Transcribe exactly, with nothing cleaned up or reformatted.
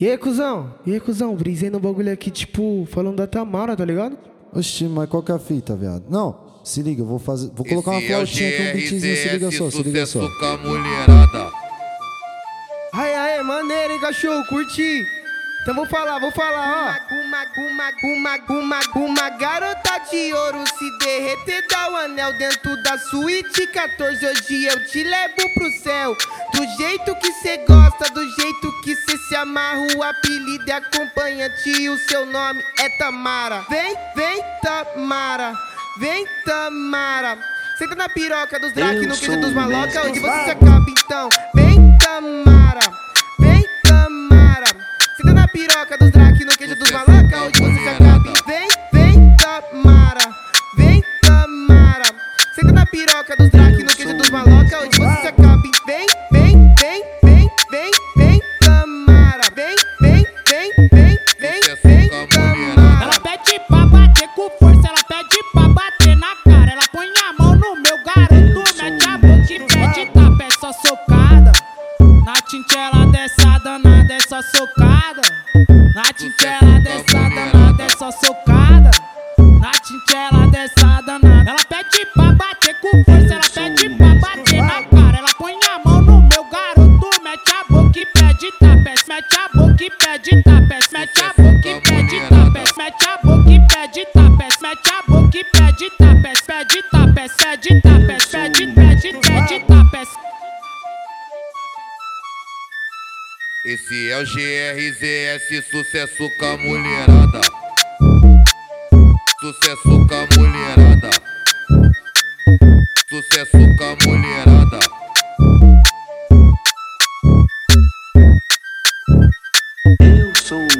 E aí, cuzão? E aí, cuzão? Brisei no bagulho aqui, tipo, falando da Tamara, tá ligado? Oxi, mas qual que é a fita, viado? Não, se liga, eu vou fazer. Vou colocar uma Esse é o flautinha aqui, um beatzinho, se liga só, se liga só. sucesso com a mulherada. Ai, ai, maneiro, hein, cachorro? Curti. Então vou falar, vou falar, ó. Uma, uma, uma, uma, uma garota de ouro se derreter, dá o anel dentro da suíte quatorze. Hoje eu te levo pro céu, do jeito que cê gosta, do jeito que cê se amarra. O apelido é acompanhante e o seu nome é Tamara. Vem, vem, Tamara, vem, Tamara. Senta na piroca dos Drake, no queijo dos maloca, onde você se acaba então. Vem, Tamara, vem, Tamara. Senta na piroca dos Drake, no queijo dos maloca, onde você se acaba. Vem, vem, Tamara, vem, Tamara. Senta na piroca dos Drake, no queijo dos maloca, onde você se acaba. Vem, vem, vem, vem, vem, vem, Tamara. Vem, vem, vem, vem, vem, vem, Tamara. Ela pede pra bater com força, ela pede pra bater na cara. Ela põe a mão no meu garoto, mete a boca e pede tapa, é só socada. Na tintela dessa danada é só socada. Na tintela dessa danada é só socada. Na tintela dessa danada. Ela pede pra bater com força, ela pede pra bater na cara. Ela põe a mão no meu garoto, mete a boca e pede tapa, mete a boca e pede tapa, mete a boca e pede tapa, mete a boca e pede tapa, mete a boca e pede tapa, pede tapa, pede tapa, pede, pede, pede tapa. Esse é o G R Z S, sucesso com a mulherada. Sucesso com a mulherada. Sucesso com a mulherada. Eu sou